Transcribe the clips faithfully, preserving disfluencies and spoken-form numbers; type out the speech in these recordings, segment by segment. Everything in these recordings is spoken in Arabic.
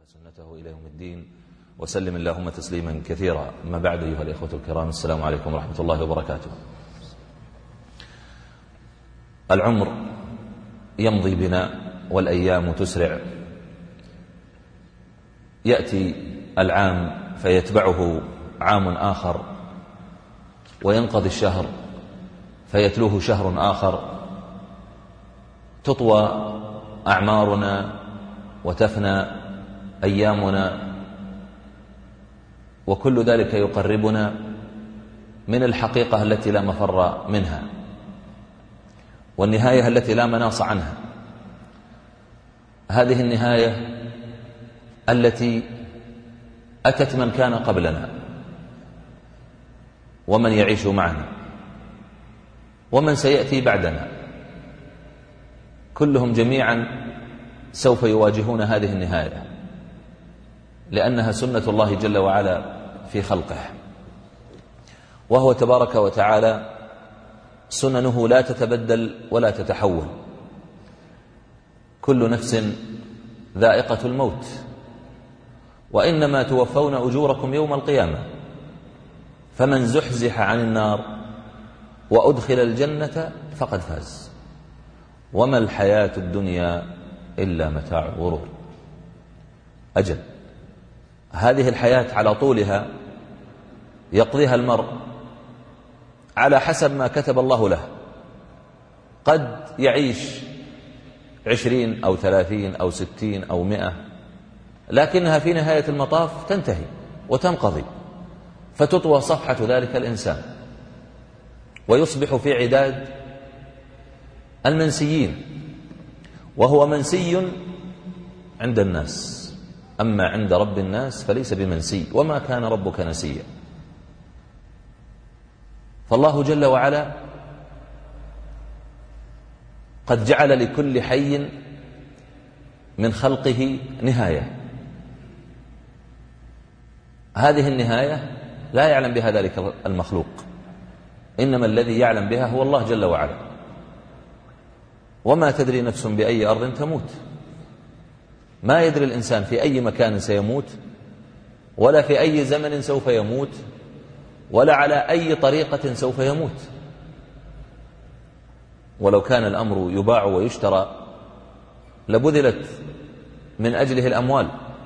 سنته إلى يوم الدين وسلم اللهم تسليما كثيرا. أما بعد أيها الإخوة الكرام، السلام عليكم ورحمة الله وبركاته. العمر يمضي بنا والأيام تسرع، يأتي العام فيتبعه عام آخر، وينقضي الشهر فيتلوه شهر آخر، تطوى أعمارنا وتفنى أيامنا، وكل ذلك يقربنا من الحقيقة التي لا مفر منها، والنهاية التي لا مناص عنها. هذه النهاية التي أتت من كان قبلنا ومن يعيش معنا ومن سيأتي بعدنا، كلهم جميعا سوف يواجهون هذه النهاية، لأنها سنة الله جل وعلا في خلقه، وهو تبارك وتعالى سننه لا تتبدل ولا تتحول. كل نفس ذائقة الموت، وإنما توفون أجوركم يوم القيامة، فمن زحزح عن النار وأدخل الجنة فقد فاز، وما الحياة الدنيا إلا متاع الغرور. أجل هذه الحياة على طولها يقضيها المرء على حسب ما كتب الله له، قد يعيش عشرين أو ثلاثين أو ستين أو مئة، لكنها في نهاية المطاف تنتهي وتنقضي، فتطوى صفحة ذلك الإنسان ويصبح في عداد المنسيين، وهو منسي عند الناس، أما عند رب الناس فليس بمنسي، وما كان ربك نسيا. فالله جل وعلا قد جعل لكل حي من خلقه نهاية، هذه النهاية لا يعلم بها ذلك المخلوق، إنما الذي يعلم بها هو الله جل وعلا. وما تدري نفس بأي أرض تموت، ما يدري الإنسان في أي مكان سيموت، ولا في أي زمن سوف يموت، ولا على أي طريقة سوف يموت. ولو كان الأمر يباع ويشترى لبذلت من أجله الأموال،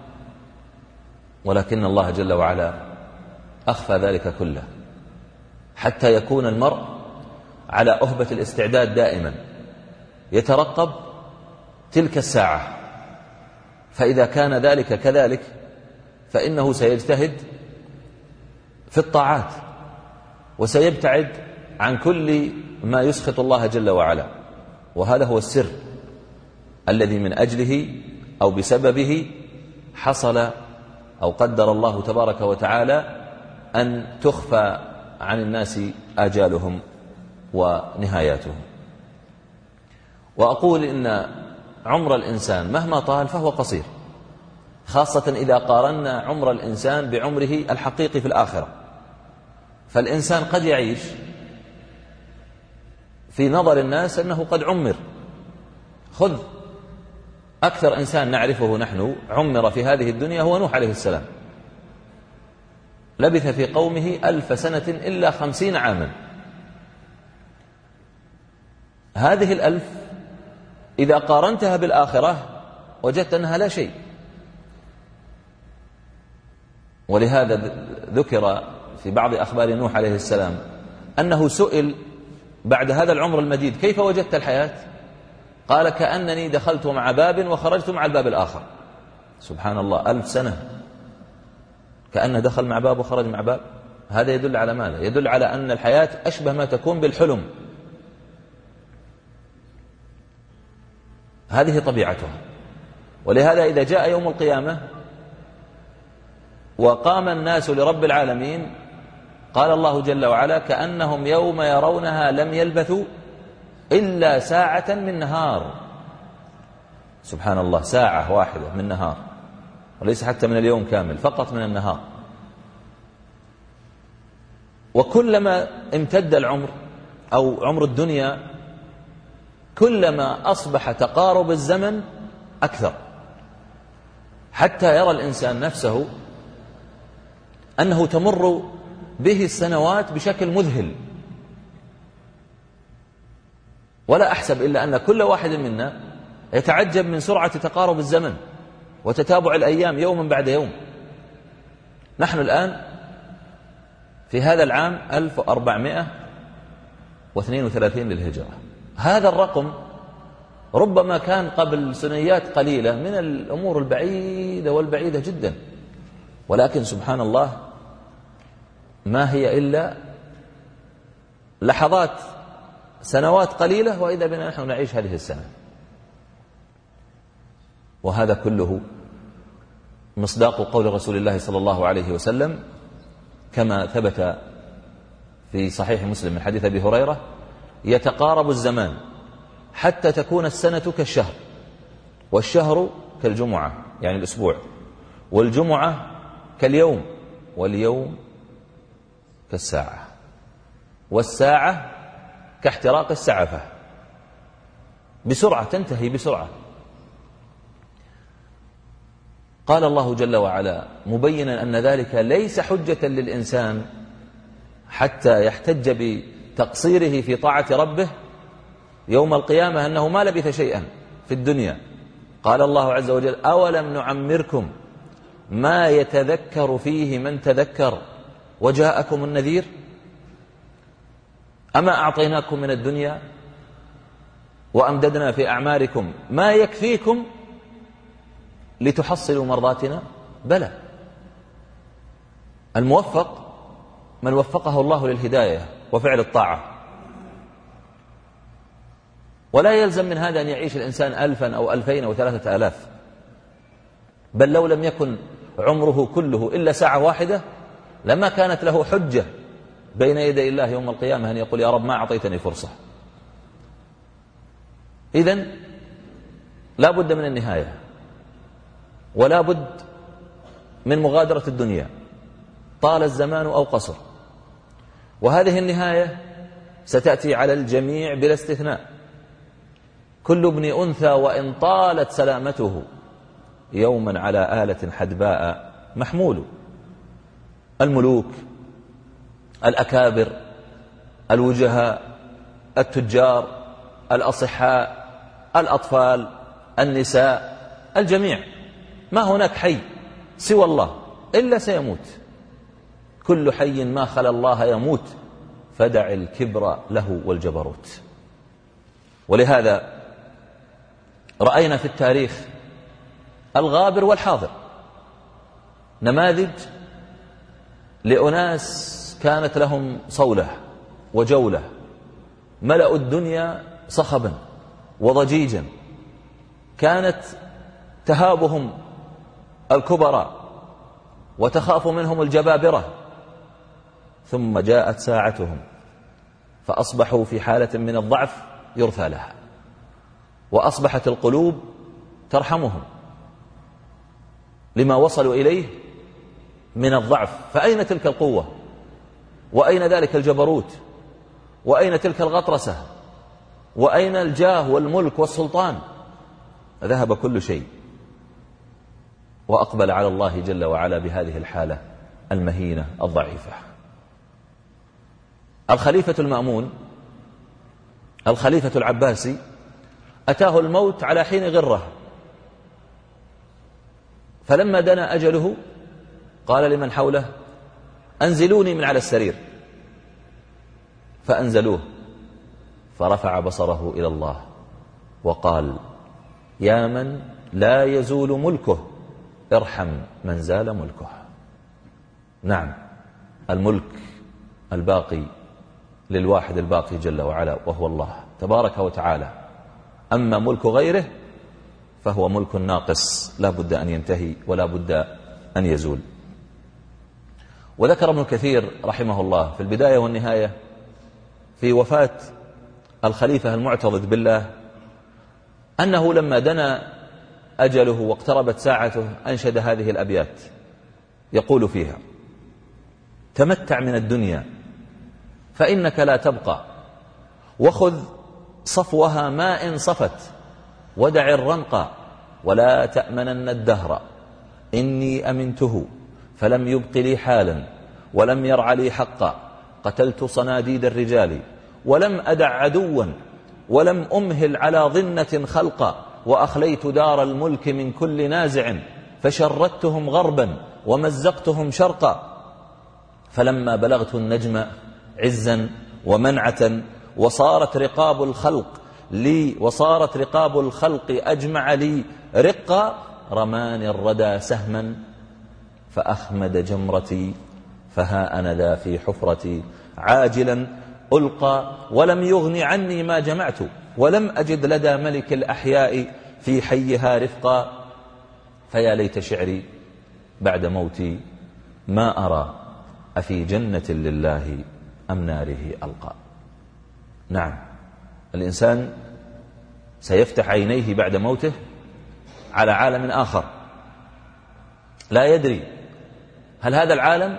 ولكن الله جل وعلا أخفى ذلك كله، حتى يكون المرء على أهبة الاستعداد دائما، يترقب تلك الساعة، فإذا كان ذلك كذلك فإنه سيجتهد في الطاعات، وسيبتعد عن كل ما يسخط الله جل وعلا. وهذا هو السر الذي من أجله أو بسببه حصل أو قدر الله تبارك وتعالى أن تخفى عن الناس آجالهم ونهاياتهم. وأقول إن عمر الإنسان مهما طال فهو قصير، خاصة إذا قارنا عمر الإنسان بعمره الحقيقي في الآخرة. فالإنسان قد يعيش في نظر الناس أنه قد عمر. خذ أكثر إنسان نعرفه نحن عمر في هذه الدنيا هو نوح عليه السلام، لبث في قومه ألف سنة إلا خمسين عاما. هذه الألف إذا قارنتها بالآخرة وجدت أنها لا شيء. ولهذا ذكر في بعض أخبار نوح عليه السلام أنه سئل بعد هذا العمر المديد: كيف وجدت الحياة؟ قال: كأنني دخلت مع باب وخرجت مع الباب الآخر. سبحان الله، ألف سنة كأنه دخل مع باب وخرج مع باب. هذا يدل على ماذا؟ يدل على أن الحياة أشبه ما تكون بالحلم، هذه طبيعتها. ولهذا إذا جاء يوم القيامة وقام الناس لرب العالمين قال الله جل وعلا: كأنهم يوم يرونها لم يلبثوا إلا ساعة من نهار. سبحان الله، ساعة واحدة من نهار، وليس حتى من اليوم كامل، فقط من النهار. وكلما امتد العمر أو عمر الدنيا كلما أصبح تقارب الزمن أكثر. حتى يرى الإنسان نفسه أنه تمر به السنوات بشكل مذهل. ولا أحسب إلا أن كل واحد منا يتعجب من سرعة تقارب الزمن وتتابع الأيام يوما بعد يوم. نحن الآن في هذا العام ألف وأربعمائة واثنين وثلاثين للهجرة. هذا الرقم ربما كان قبل سنيات قليلة من الأمور البعيدة والبعيدة جدا، ولكن سبحان الله ما هي إلا لحظات، سنوات قليلة، وإذا بنا نحن نعيش هذه السنة. وهذا كله مصداق قول رسول الله صلى الله عليه وسلم كما ثبت في صحيح مسلم من حديث أبي هريرة: يتقارب الزمان حتى تكون السنة كالشهر، والشهر كالجمعة يعني الأسبوع، والجمعة كاليوم، واليوم كالساعة، والساعة كاحتراق السعفة، بسرعة تنتهي بسرعة. قال الله جل وعلا مبينا أن ذلك ليس حجة للإنسان حتى يحتج بتقصيره في طاعة ربه يوم القيامة أنه ما لبث شيئا في الدنيا. قال الله عز وجل: أولم نعمركم ما يتذكر فيه من تذكر وجاءكم النذير؟ أما أعطيناكم من الدنيا وأمددنا في أعماركم ما يكفيكم لتحصلوا مرضاتنا؟ بلى. الموفق من وفقه الله للهداية وفعل الطاعة. ولا يلزم من هذا أن يعيش الإنسان ألفا أو ألفين أو ثلاثة آلاف، بل لو لم يكن عمره كله إلا ساعة واحدة لما كانت له حجة بين يدي الله يوم القيامة أن يقول: يا رب ما أعطيتني فرصة. إذن لا بد من النهاية، ولا بد من مغادرة الدنيا طال الزمان أو قصر. وهذه النهاية ستأتي على الجميع بلا استثناء. كل ابن أنثى وإن طالت سلامته يوما على آلة حدباء محمول. الملوك، الأكابر، الوجهاء، التجار، الأصحاء، الأطفال، النساء، الجميع، ما هناك حي سوى الله إلا سيموت. كل حي ما خلا الله يموت، فدع الكبر له والجبروت. ولهذا رأينا في التاريخ الغابر والحاضر نماذج لأناس كانت لهم صولة وجولة، ملأوا الدنيا صخبا وضجيجا، كانت تهابهم الكبراء وتخاف منهم الجبابرة، ثم جاءت ساعتهم فأصبحوا في حالة من الضعف يرثى لها، وأصبحت القلوب ترحمهم لما وصلوا إليه من الضعف. فأين تلك القوة؟ وأين ذلك الجبروت؟ وأين تلك الغطرسة؟ وأين الجاه والملك والسلطان؟ ذهب كل شيء، وأقبل على الله جل وعلا بهذه الحالة المهينة الضعيفة. الخليفة المأمون، الخليفة العباسي، أتاه الموت على حين غره، فلما دنا أجله قال لمن حوله: أنزلوني من على السرير. فأنزلوه، فرفع بصره إلى الله وقال: يا من لا يزول ملكه ارحم من زال ملكه. نعم، الملك الباقي للواحد الباقي جل وعلا وهو الله تبارك وتعالى. أما ملك غيره فهو ملك ناقص لا بد أن ينتهي ولا بد أن يزول. وذكر ابن كثير رحمه الله في البداية والنهاية في وفاة الخليفة المعتضد بالله أنه لما دنا أجله واقتربت ساعته أنشد هذه الأبيات يقول فيها: تمتع من الدنيا فإنك لا تبقى، وخذ صفوها ما إن صفت، ودع الرنق ولا تأمنن الدهر، إني أمنته فلم يبق لي حالا ولم يرع لي حقا، قتلت صناديد الرجال ولم أدع عدوا، ولم أمهل على ظنة خلقا، وأخليت دار الملك من كل نازع، فشردتهم غربا ومزقتهم شرقا. فلما بلغت النجم عزا ومنعة وصارت رقاب الخلق لي وصارت رقاب الخلق أجمع لي رقا، رماني الردى سهما فأخمد جمرتي، فها أنا ذا في حفرتي عاجلا ألقى، ولم يغن عني ما جمعت، ولم أجد لدى ملك الأحياء في حيها رفقا. فيا ليت شعري بعد موتي ما أرى أفي جنة لله أم ناره ألقى. نعم، الإنسان سيفتح عينيه بعد موته على عالم آخر، لا يدري هل هذا العالم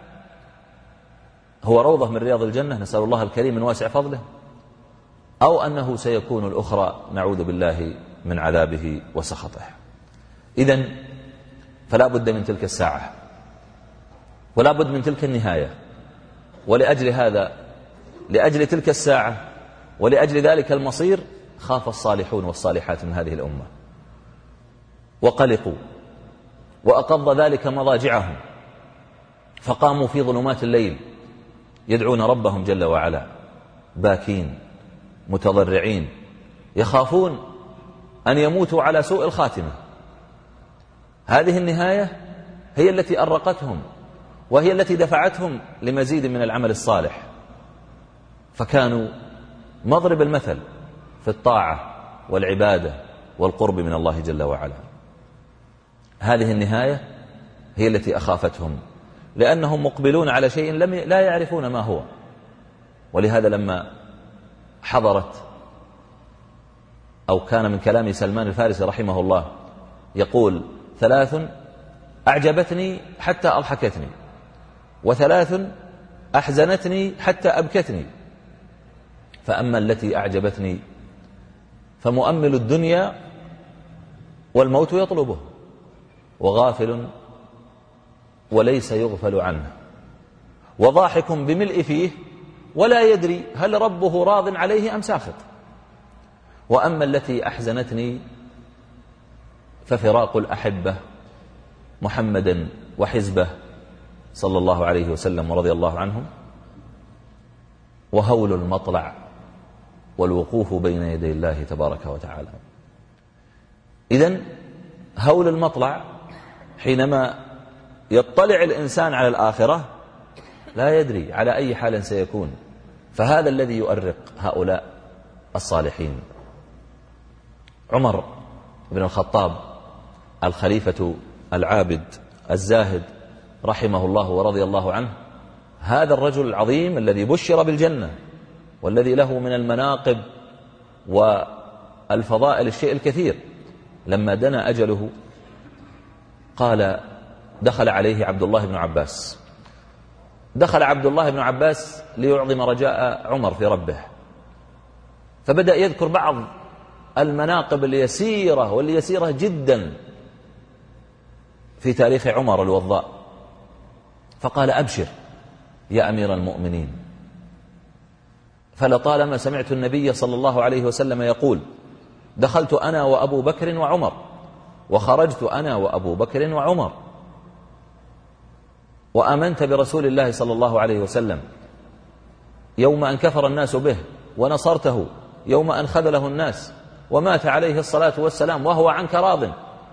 هو روضة من رياض الجنة، نسأل الله الكريم من واسع فضله، أو أنه سيكون الأخرى نعوذ بالله من عذابه وسخطه. إذن فلا بد من تلك الساعة ولا بد من تلك النهاية. ولأجل هذا، لأجل تلك الساعة ولأجل ذلك المصير، خاف الصالحون والصالحات من هذه الأمة وقلقوا، وأقض ذلك مضاجعهم، فقاموا في ظلمات الليل يدعون ربهم جل وعلا باكين متضرعين، يخافون أن يموتوا على سوء الخاتمة. هذه النهاية هي التي أرقتهم، وهي التي دفعتهم لمزيد من العمل الصالح، فكانوا مضرب المثل في الطاعة والعبادة والقرب من الله جل وعلا. هذه النهاية هي التي أخافتهم، لأنهم مقبلون على شيء لم لا يعرفون ما هو. ولهذا لما حضرت، أو كان من كلام سلمان الفارسي رحمه الله يقول: ثلاث أعجبتني حتى أضحكتني، وثلاث أحزنتني حتى أبكتني، فأما التي أعجبتني فمؤمل الدنيا والموت يطلبه، وغافل وليس يغفل عنه، وضاحك بملء فيه ولا يدري هل ربه راض عليه أم ساخط. وأما التي أحزنتني ففراق الأحبة محمدا وحزبه صلى الله عليه وسلم ورضي الله عنهم، وهول المطلع والوقوف بين يدي الله تبارك وتعالى. إذن هول المطلع حينما يطلع الإنسان على الآخرة لا يدري على أي حال سيكون، فهذا الذي يؤرق هؤلاء الصالحين. عمر بن الخطاب الخليفة العابد الزاهد رحمه الله ورضي الله عنه، هذا الرجل العظيم الذي بشر بالجنة والذي له من المناقب والفضائل الشيء الكثير، لما دنا أجله قال: دخل عليه عبد الله بن عباس دخل عبد الله بن عباس ليعظم رجاء عمر في ربه، فبدأ يذكر بعض المناقب اليسيرة واليسيرة جدا في تاريخ عمر الوضاء، فقال: أبشر يا أمير المؤمنين، فلطالما سمعت النبي صلى الله عليه وسلم يقول: دخلت أنا وأبو بكر وعمر، وخرجت أنا وأبو بكر وعمر، وآمنت برسول الله صلى الله عليه وسلم يوم أن كفر الناس به، ونصرته يوم أن خذله الناس، ومات عليه الصلاة والسلام وهو عنك راض.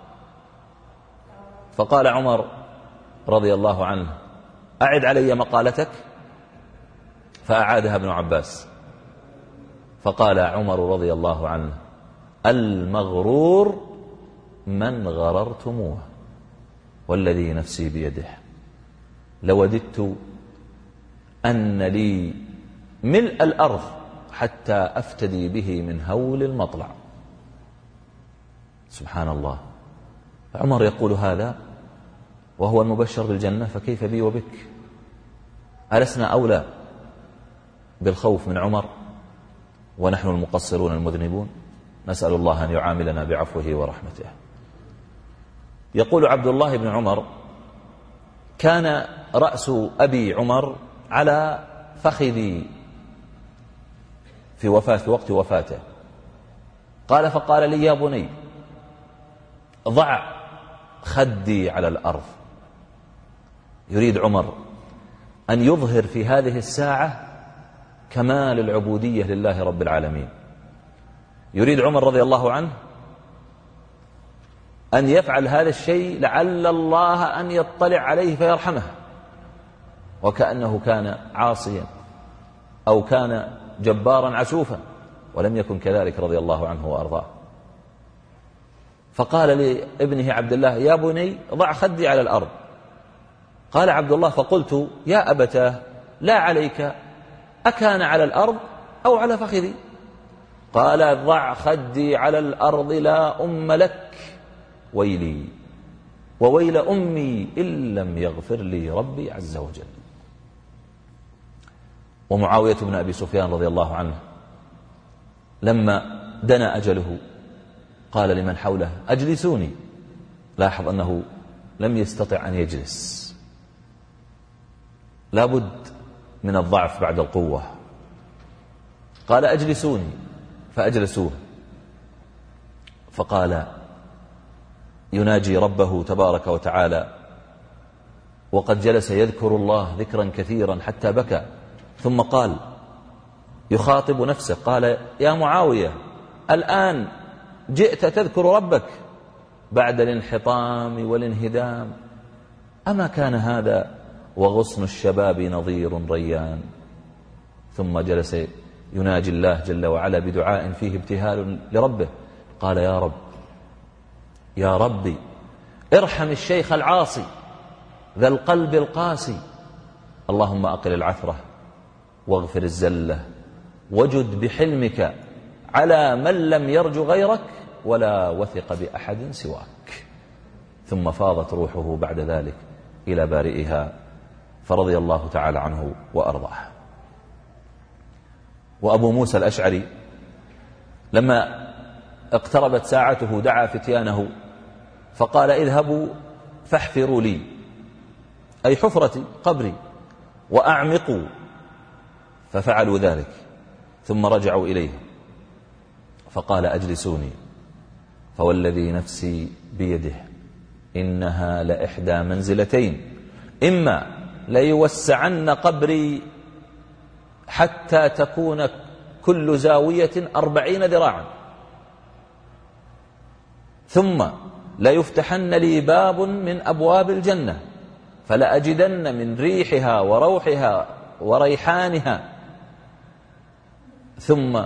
فقال عمر رضي الله عنه: أعد علي مقالتك. فأعادها ابن عباس، فقال عمر رضي الله عنه: المغرور من غررتموه، والذي نفسي بيده لوددت أن لي ملء الأرض حتى أفتدي به من هول المطلع. سبحان الله، عمر يقول هذا وهو المبشر بالجنة، فكيف بي وبك؟ ألسنا أولى بالخوف من عمر ونحن المقصرون المذنبون؟ نسأل الله أن يعاملنا بعفوه ورحمته. يقول عبد الله بن عمر: كان رأس أبي عمر على فخذي في وفاة في وقت وفاته. قال: فقال لي: يا بني، ضع خدي على الأرض. يريد عمر أن يظهر في هذه الساعة كمال العبودية لله رب العالمين. يريد عمر رضي الله عنه أن يفعل هذا الشيء لعل الله أن يطلع عليه فيرحمه، وكأنه كان عاصيا أو كان جبارا عسوفا، ولم يكن كذلك رضي الله عنه وأرضاه. فقال لابنه عبد الله: يا بني، ضع خدي على الأرض. قال عبد الله: فقلت: يا أبتاه، لا عليك، أكان على الأرض أو على فخذي؟ قال: ضع خدي على الأرض، لا أم لك، ويلي وويل أمي إن لم يغفر لي ربي عز وجل. ومعاوية بن أبي سفيان رضي الله عنه لما دنا أجله قال لمن حوله: أجلسوني. لاحظ أنه لم يستطع أن يجلس، لابد من الضعف بعد القوة. قال: أجلسوني، فأجلسوه. فقال يناجي ربه تبارك وتعالى وقد جلس يذكر الله ذكرا كثيرا حتى بكى، ثم قال يخاطب نفسه: قال: يا معاوية، الآن جئت تذكر ربك بعد الانحطام والانهدام؟ أما كان هذا وغصن الشباب نظير ريان؟ ثم جلس يناجي الله جل وعلا بدعاء فيه ابتهال لربه. قال: يا رب، يا ربي، ارحم الشيخ العاصي ذا القلب القاسي، اللهم أقل العثرة واغفر الزلة وجد بحلمك على من لم يرج غيرك ولا وثق بأحد سواك. ثم فاضت روحه بعد ذلك إلى بارئها، فرضي الله تعالى عنه وأرضاه. وأبو موسى الأشعري لما اقتربت ساعته دعا فتيانه فقال: اذهبوا فاحفروا لي، أي حفرتي قبري، وأعمقوا. ففعلوا ذلك، ثم رجعوا إليه فقال: أجلسوني، فوالذي نفسي بيده إنها لإحدى منزلتين: إما ليوسعن قبري حتى تكون كل زاوية أربعين ذراعا، ثم ليفتحن لي باب من أبواب الجنة فلأجدن من ريحها وروحها وريحانها، ثم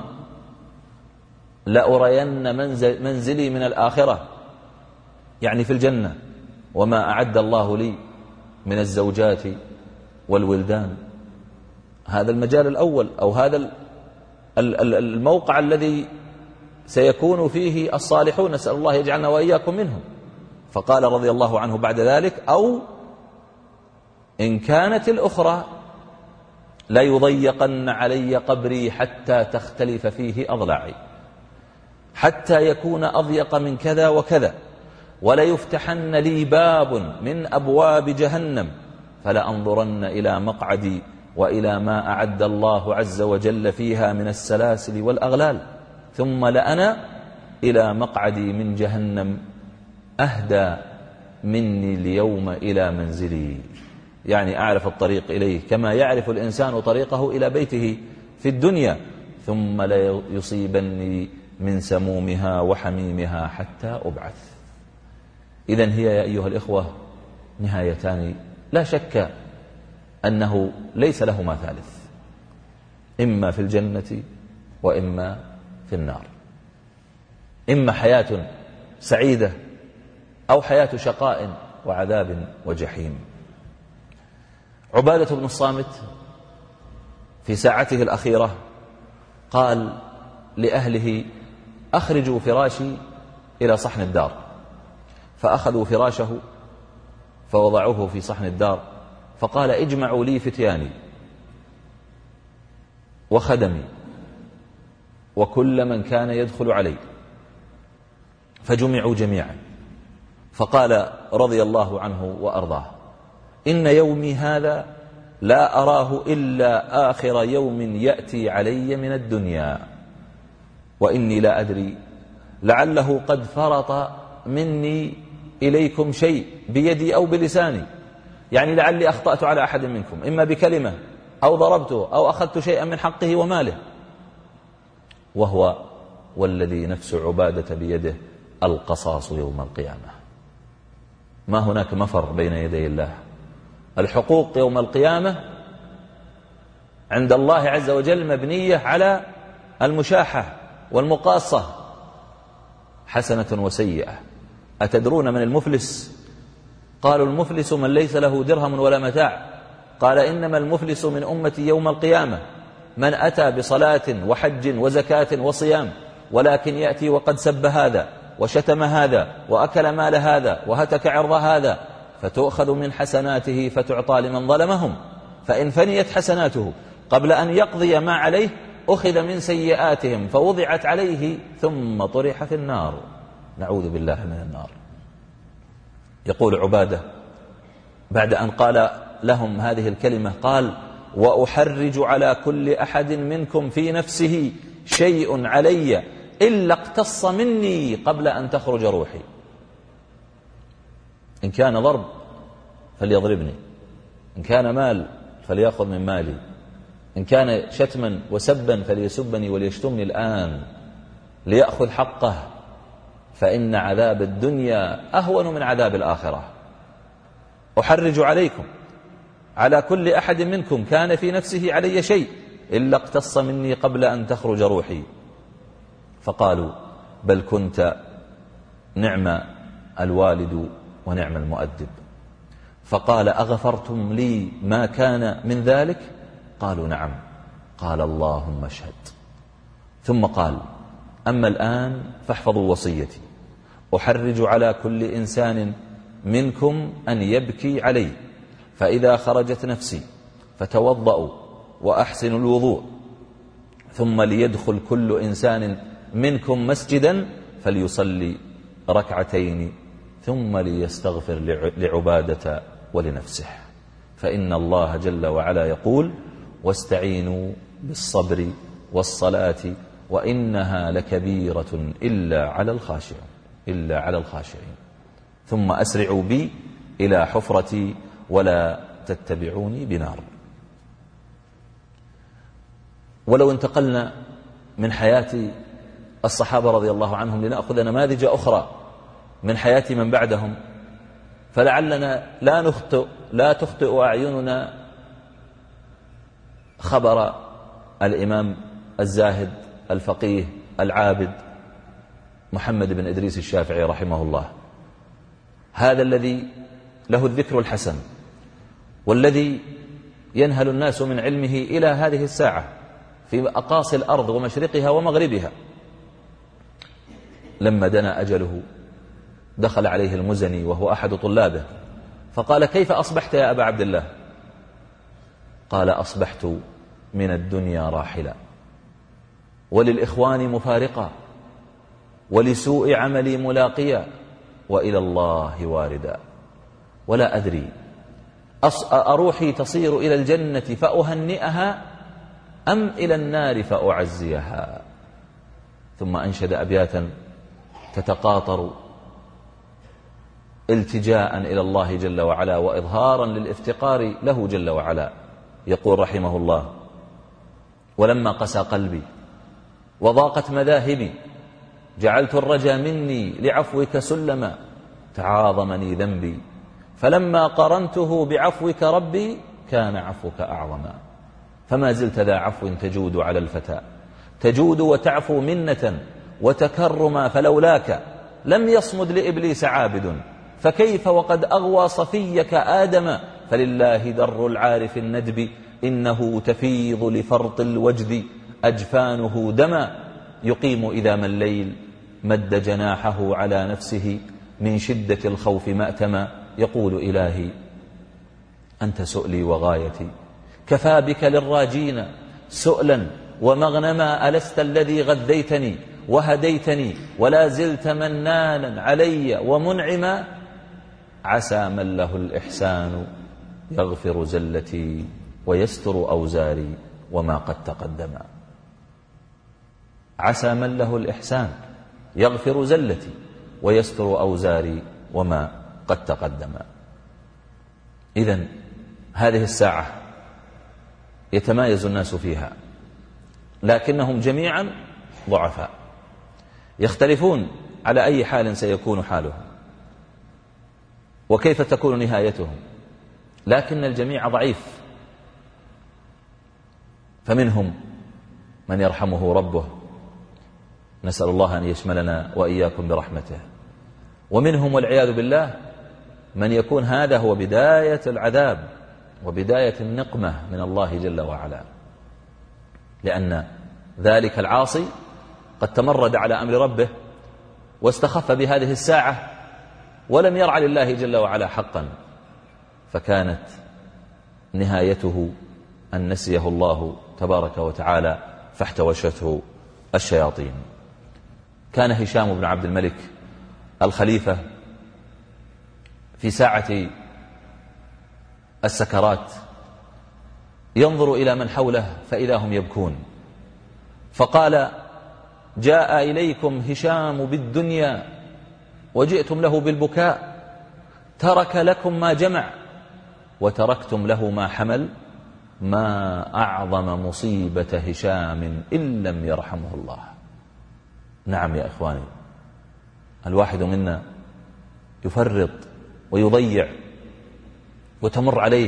لأرين منزل منزلي من الآخرة، يعني في الجنة، وما أعد الله لي من الزوجات والولدان. هذا المجال الأول، أو هذا الموقع الذي سيكون فيه الصالحون، نسأل الله يجعلنا وإياكم منهم. فقال رضي الله عنه بعد ذلك: أو إن كانت الأخرى ليضيقن علي قبري حتى تختلف فيه أضلاعي، حتى يكون أضيق من كذا وكذا، وليفتحن لي باب من أبواب جهنم فلأنظرن إلى مقعدي وإلى ما أعد الله عز وجل فيها من السلاسل والأغلال، ثم لأنا إلى مقعدي من جهنم أهدى مني اليوم إلى منزلي، يعني أعرف الطريق إليه كما يعرف الإنسان طريقه إلى بيته في الدنيا، ثم لا يصيبني من سمومها وحميمها حتى أبعث. إذن هي يا أيها الإخوة نهايتان لا شك أنه ليس لهما ثالث، إما في الجنة وإما في النار، إما حياة سعيدة أو حياة شقاء وعذاب وجحيم. عبادة بن الصامت في ساعته الأخيرة قال لأهله: أخرجوا فراشي إلى صحن الدار. فأخذوا فراشه فوضعوه في صحن الدار، فقال: اجمعوا لي فتياني وخدمي وكل من كان يدخل علي. فجمعوا جميعا، فقال رضي الله عنه وأرضاه: إن يومي هذا لا أراه إلا آخر يوم يأتي علي من الدنيا، وإني لا أدري لعله قد فرط مني إليكم شيء بيدي أو بلساني، يعني لعلي أخطأت على أحد منكم إما بكلمة أو ضربته أو أخذت شيئا من حقه وماله. وهو والذي نفس عبادة بيده القصاص يوم القيامة. ما هناك مفر بين يدي الله. الحقوق يوم القيامة عند الله عز وجل مبنية على المشاحة والمقاصة، حسنة وسيئة. أتدرون من المفلس؟ قالوا: المفلس من ليس له درهم ولا متاع. قال: إنما المفلس من أمتي يوم القيامة من أتى بصلاة وحج وزكاة وصيام، ولكن يأتي وقد سب هذا وشتم هذا وأكل مال هذا وهتك عرض هذا، فتؤخذ من حسناته فتعطى لمن ظلمهم، فإن فنيت حسناته قبل أن يقضي ما عليه أخذ من سيئاتهم فوضعت عليه ثم طرح في النار. نعوذ بالله من النار. يقول عبادة بعد أن قال لهم هذه الكلمة، قال: وأحرج على كل أحد منكم في نفسه شيء علي إلا اقتص مني قبل أن تخرج روحي. إن كان ضرب فليضربني، إن كان مال فليأخذ من مالي، إن كان شتما وسبا فليسبني وليشتمني الآن ليأخذ حقه، فإن عذاب الدنيا أهون من عذاب الآخرة. أحرج عليكم على كل أحد منكم كان في نفسه علي شيء إلا اقتص مني قبل أن تخرج روحي. فقالوا: بل كنت نعم الوالد ونعم المؤدب. فقال: أغفرتم لي ما كان من ذلك؟ قالوا: نعم. قال: اللهم اشهد. ثم قال: أما الآن فاحفظوا وصيتي، أحرج على كل إنسان منكم أن يبكي علي، فإذا خرجت نفسي فتوضأوا وأحسنوا الوضوء، ثم ليدخل كل إنسان منكم مسجدا فليصلي ركعتين ثم ليستغفر لعبادة ولنفسه، فإن الله جل وعلا يقول: واستعينوا بالصبر والصلاة وإنها لكبيرة إلا على الخاشعين إلا على الخاشعين ثم أسرعوا بي إلى حفرتي ولا تتبعوني بنار. ولو انتقلنا من حياة الصحابة رضي الله عنهم لنأخذ نماذج أخرى من حياة من بعدهم، فلعلنا لا نخطئ لا تخطئ أعيننا خبر الإمام الزاهد الفقيه العابد محمد بن إدريس الشافعي رحمه الله، هذا الذي له الذكر الحسن والذي ينهل الناس من علمه إلى هذه الساعة في أقاصي الأرض ومشرقها ومغربها. لما دنا أجله دخل عليه المزني وهو أحد طلابه فقال: كيف أصبحت يا أبا عبد الله؟ قال: أصبحت من الدنيا راحلا، وللإخوان مفارقا، ولسوء عملي ملاقيا، وإلى الله واردا، ولا أدري أروحي تصير إلى الجنة فأهنئها أم إلى النار فأعزيها. ثم أنشد أبياتا تتقاطر التجاء إلى الله جل وعلا وإظهارا للافتقار له جل وعلا. يقول رحمه الله: ولما قسى قلبي وضاقت مذاهبي جعلت الرجا مني لعفوك سلما، تعاظمني ذنبي فلما قرنته بعفوك ربي كان عفوك أعظما، فما زلت ذا عفو تجود على الفتى، تجود وتعفو منة وتكرما، فلولاك لم يصمد لإبليس عابد، فكيف وقد أغوى صفيك آدم، فلله در العارف الندب إنه تفيض لفرط الوجد أجفانه دما، يقيم إذا ما الليل مد جناحه على نفسه من شدة الخوف مأتما، يقول: إلهي أنت سؤلي وغايتي، كفى بك للراجين سؤلا ومغنما، ألست الذي غذيتني وهديتني ولا زلت منانا علي ومنعما، عسى من له الإحسان يغفر زلتي ويستر أوزاري وما قد تقدم. عسى من له الإحسان يغفر زلتي ويستر أوزاري وما قد تقدم. إذن هذه الساعة يتمايز الناس فيها، لكنهم جميعا ضعفاء، يختلفون على أي حال سيكون حالهم وكيف تكون نهايتهم، لكن الجميع ضعيف. فمنهم من يرحمه ربه، نسأل الله أن يشملنا وإياكم برحمته، ومنهم والعياذ بالله من يكون هذا هو بداية العذاب وبداية النقمة من الله جل وعلا، لأن ذلك العاصي قد تمرد على أمر ربه واستخف بهذه الساعة ولم يرع لله جل وعلا حقا، فكانت نهايته أن نسيه الله تبارك وتعالى فاحتوشته الشياطين. كان هشام بن عبد الملك الخليفة في ساعة السكرات ينظر إلى من حوله فإذا هم يبكون، فقال: جاء إليكم هشام بالدنيا وجئتم له بالبكاء، ترك لكم ما جمع وتركتم له ما حمل، ما أعظم مصيبة هشام إن لم يرحمه الله. نعم يا إخواني، الواحد منا يفرط ويضيع وتمر عليه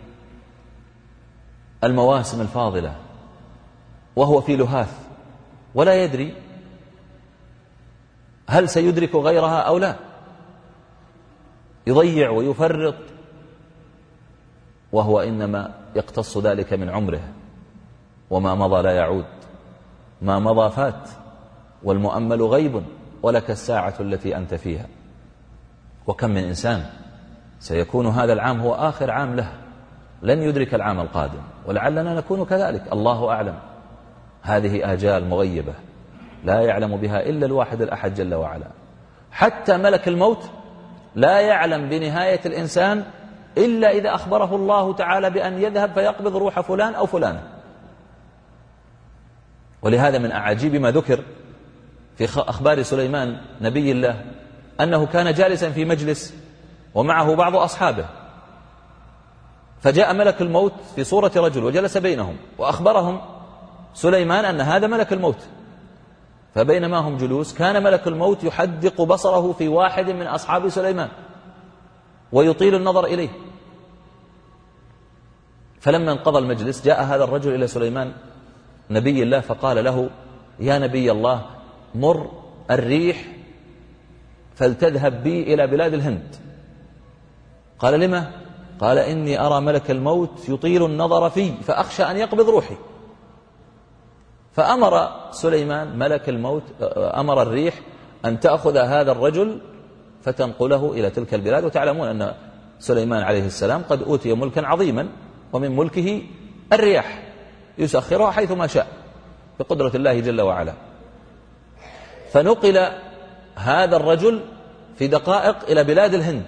المواسم الفاضلة وهو في لهاث ولا يدري هل سيدرك غيرها أو لا، يضيع ويفرط وهو إنما يقتص ذلك من عمره، وما مضى لا يعود، ما مضى فات، والمؤمل غيب، ولك الساعة التي أنت فيها. وكم من إنسان سيكون هذا العام هو آخر عام له، لن يدرك العام القادم، ولعلنا نكون كذلك، الله أعلم. هذه آجال مغيبة لا يعلم بها إلا الواحد الأحد جل وعلا. حتى ملك الموت لا يعلم بنهاية الإنسان إلا إذا أخبره الله تعالى بأن يذهب فيقبض روح فلان أو فلانة. ولهذا من أعاجيب ما ذكر في أخبار سليمان نبي الله أنه كان جالسا في مجلس ومعه بعض أصحابه، فجاء ملك الموت في صورة رجل وجلس بينهم، وأخبرهم سليمان أن هذا ملك الموت. فبينما هم جلوس كان ملك الموت يحدق بصره في واحد من أصحاب سليمان ويطيل النظر إليه. فلما انقضى المجلس جاء هذا الرجل إلى سليمان نبي الله فقال له: يا نبي الله، مر الريح فلتذهب بي إلى بلاد الهند. قال: لما؟ قال: إني أرى ملك الموت يطيل النظر في فأخشى أن يقبض روحي. فأمر سليمان ملك الموت، أمر الريح أن تأخذ هذا الرجل فتنقله إلى تلك البلاد. وتعلمون أن سليمان عليه السلام قد أوتي ملكا عظيما، ومن ملكه الرياح يسخرها حيثما شاء بقدرة الله جل وعلا. فنقل هذا الرجل في دقائق إلى بلاد الهند،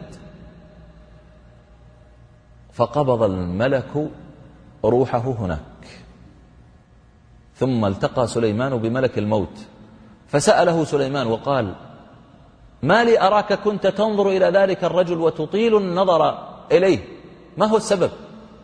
فقبض الملك روحه هناك. ثم التقى سليمان بملك الموت فسأله سليمان وقال: ما لي أراك كنت تنظر إلى ذلك الرجل وتطيل النظر إليه، ما هو السبب؟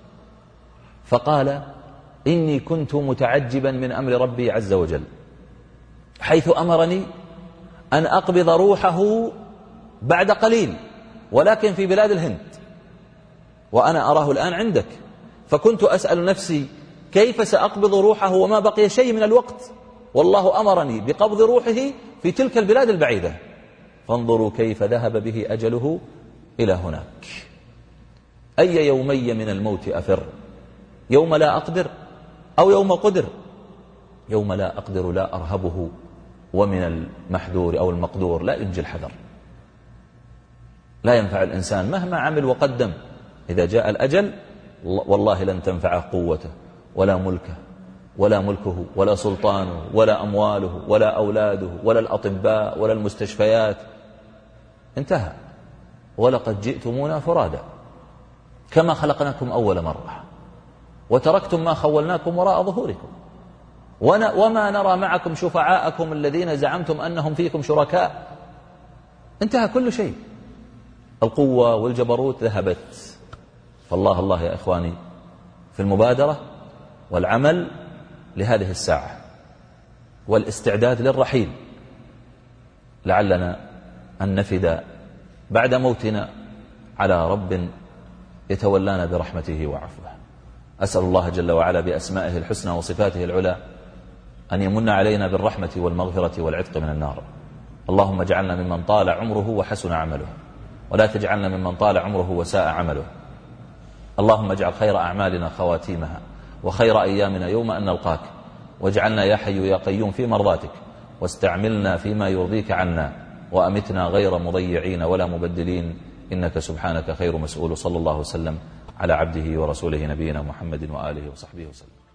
فقال: إني كنت متعجبا من أمر ربي عز وجل، حيث أمرني أن أقبض روحه بعد قليل، ولكن في بلاد الهند، وأنا أراه الآن عندك. فكنت أسأل نفسي كيف سأقبض روحه وما بقي شيء من الوقت، والله أمرني بقبض روحه في تلك البلاد البعيدة. فانظروا كيف ذهب به أجله إلى هناك. أي يومي من الموت أفر، يوم لا أقدر أو يوم قدر؟ يوم لا أقدر لا أرهبه، ومن المحذور أو المقدور لا ينجي الحذر. لا ينفع الإنسان مهما عمل وقدم، إذا جاء الأجل والله لن تنفعه قوته ولا ملكه ولا ملكه ولا سلطانه ولا أمواله ولا أولاده ولا الأطباء ولا المستشفيات، انتهى. ولقد جئتمونا فرادا كما خلقناكم أول مرة وتركتم ما خولناكم وراء ظهوركم وما نرى معكم شفعاءكم الذين زعمتم أنهم فيكم شركاء. انتهى كل شيء، القوة والجبروت ذهبت. فالله الله يا إخواني في المبادرة والعمل لهذه الساعة والاستعداد للرحيل، لعلنا أن نفد بعد موتنا على رب يتولانا برحمته وعفوه. أسأل الله جل وعلا بأسمائه الحسنى وصفاته العلى أن يمن علينا بالرحمة والمغفرة والعتق من النار. اللهم اجعلنا ممن طال عمره وحسن عمله، ولا تجعلنا ممن طال عمره وساء عمله. اللهم اجعل خير أعمالنا خواتيمها وخير أيامنا يوم أن نلقاك، واجعلنا يا حي يا قيوم في مرضاتك، واستعملنا فيما يرضيك عنا، وأمتنا غير مضيعين ولا مبدلين، إنك سبحانك خير مسؤول. صلى الله وسلم على عبده ورسوله نبينا محمد وآله وصحبه وسلم.